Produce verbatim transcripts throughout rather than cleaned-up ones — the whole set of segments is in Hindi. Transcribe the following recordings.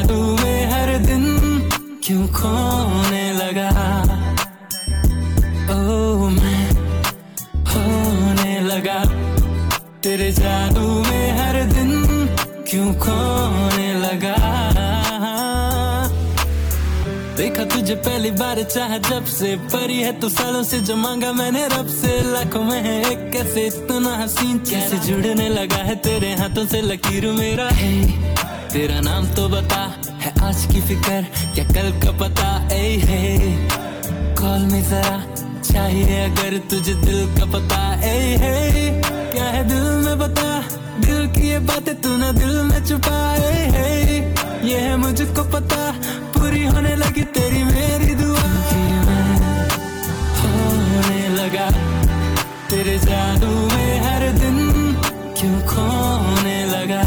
जादू में हर दिन क्यों खोने लगा। ओ मैं होने लगा तेरे जादू में हर दिन क्यों खोने लगा। देखा तुझे पहली बार चाहा जब से, परी है तू सालों से जो मांगा मैंने रब से। लाखों में है एक कैसे इतना हसीन, कैसे जुड़ने लगा है तेरे हाथों से लकीर मेरा। है तेरा नाम तो बता, है आज की फिक्र क्या कल का पता। ए है कॉल में जरा चाहिए अगर तुझे दिल का पता। ए है क्या है दिल में बता, दिल की ये बातें तू ना दिल में छुपाए। है ये है मुझको पता, पूरी होने लगी तेरी मेरी दुआ। होने लगा तेरे जादू में हर दिन क्यों खोने लगा।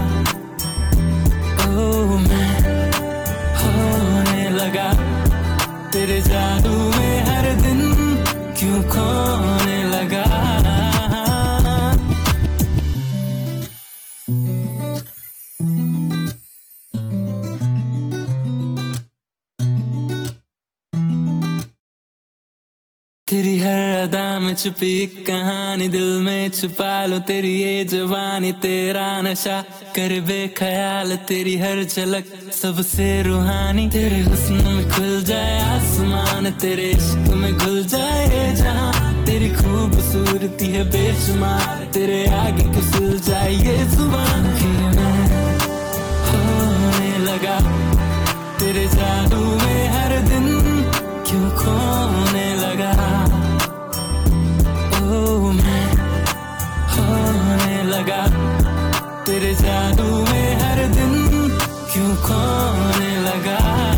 ओ मैं होने लगा तेरे जादू में हर दिन क्यों खोने लगा। तेरी हर अदा में छुपी एक कहानी, दिल में छुपा लो तेरी ये जवानी। तेरा नशा कर बेख्याल तेरी हर झलक सबसे रूहानी। तेरे हुस्न में खुल जाए आसमान, तेरे इश्क में घुल जाए जहां। तेरी खूबसूरती है बेशुमार, तेरे आगे कुसल जाए ये जुबान। मैं होने लगा तेरे जादू में हर दिन क्यों खोने लगा। ओ मैं होने लगा तेरे जादू में हर दिन क्यों खोने लगा।